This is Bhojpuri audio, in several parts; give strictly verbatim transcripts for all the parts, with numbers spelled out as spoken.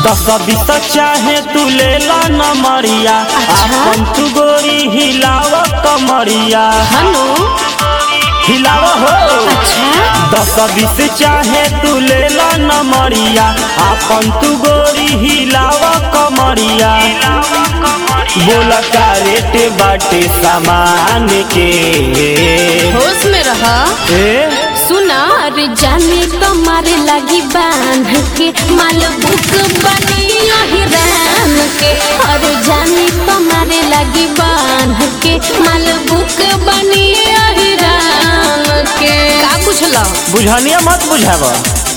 दस बीस चाहे तू ले ला नमरिया। अपन तू गोरी हिलाव कमरिया। हेलो हिलाव हो। अच्छा दस बीस चाहे तू ले ला नमरिया। अपन तू गोरी हिलाव कमरिया। बोला का रेट बाटे सामान के। होश में रहा। ए सुना रे जाने तुम्हारे लगी बांध के माल बुक बनी हिरान के। और जाने तुम्हारे लगी बांध के माल बुक बनी हिरान के। का पूछला? बुझानिया मत बुझावा।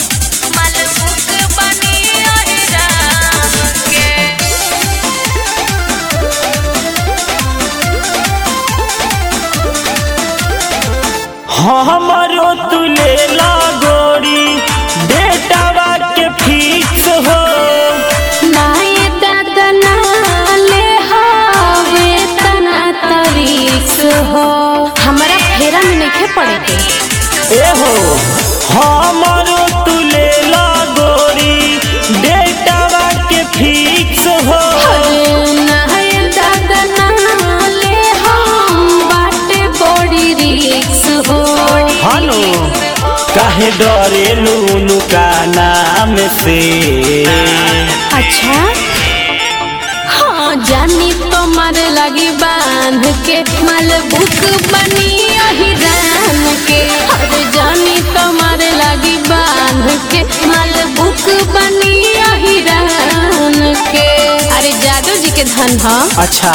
हमारो तू ले ला गोरी बेटावा के फिक्स हो। नाये दादा ना ले हावे तना तरीस हो। हमारा फेरा में नहीं पड़े के। ए हो हमारो तू ले ला गोरी बेटावा के फिक्स हो। नाये दादा ना ले हम बाटे बड़ी रिक्स हो। हनु काहे डरे लूनू का नाम से। अच्छा हाँ जानी तुम्हारे लगी बांध के माल बुक बनी हिरान के। अरे जानी तुम्हारे लगी बांध के माल बुक बनी हिरान के। अरे जादू जी के धन हा। अच्छा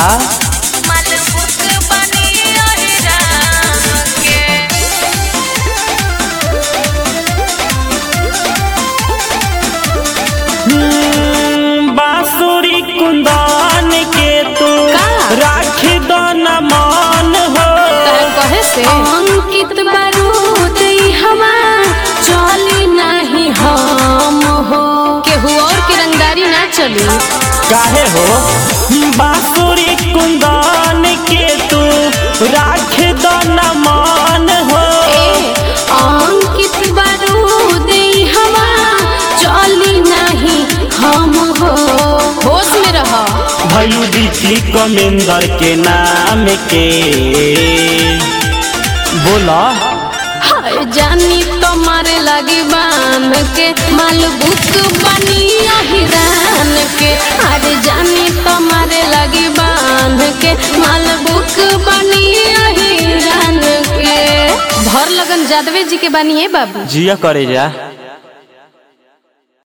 बांसुरी कुंदन के तू राख दो न मान हो। कहे से अंकित बारूद हवा चली नहीं हम हो। केहू और के रंगदारी ना चली। काहे हो बांसुरी कुंदन के तू राख दो न मान हो। अंकित बारूद हवा चली नहीं हम हो। होश में रहा। भैलू दीदी कमेंदर के नाम के। बोला हाय जानी तुम्हारे लगी बांध के माल बुक बनी हिरान के। अरे जानी तुम्हारे लगी बांध के माल बुक बनी हिरान के। भर लगन जादवे जी के बनिए बाबू। जिया करे जा।